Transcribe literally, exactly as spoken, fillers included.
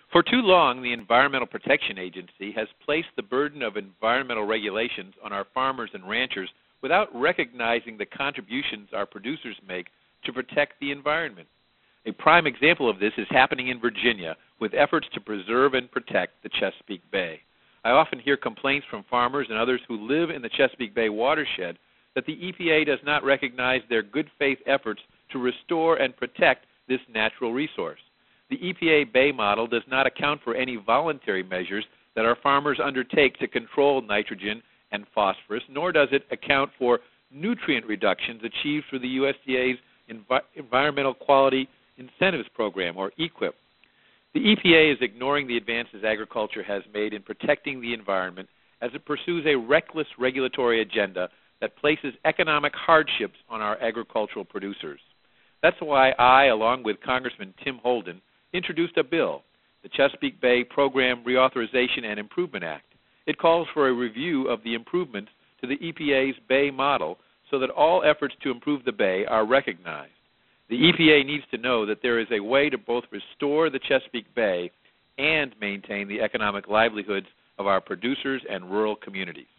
For too long, the Environmental Protection Agency has placed the burden of environmental regulations on our farmers and ranchers without recognizing the contributions our producers make to protect the environment. A prime example of this is happening in Virginia with efforts to preserve and protect the Chesapeake Bay. I often hear complaints from farmers and others who live in the Chesapeake Bay watershed that the E P A does not recognize their good faith efforts to restore and protect this natural resource. The E P A Bay model does not account for any voluntary measures that our farmers undertake to control nitrogen and phosphorus, nor does it account for nutrient reductions achieved through the U S D A's Envi- Environmental Quality Incentives Program, or E Q I P. The E P A is ignoring the advances agriculture has made in protecting the environment as it pursues a reckless regulatory agenda that places economic hardships on our agricultural producers. That's why I, along with Congressman Tim Holden, introduced a bill, the Chesapeake Bay Program Reauthorization and Improvement Act. It calls for a review of the improvements to the E P A's Bay model so that all efforts to improve the Bay are recognized. The E P A needs to know that there is a way to both restore the Chesapeake Bay and maintain the economic livelihoods of our producers and rural communities.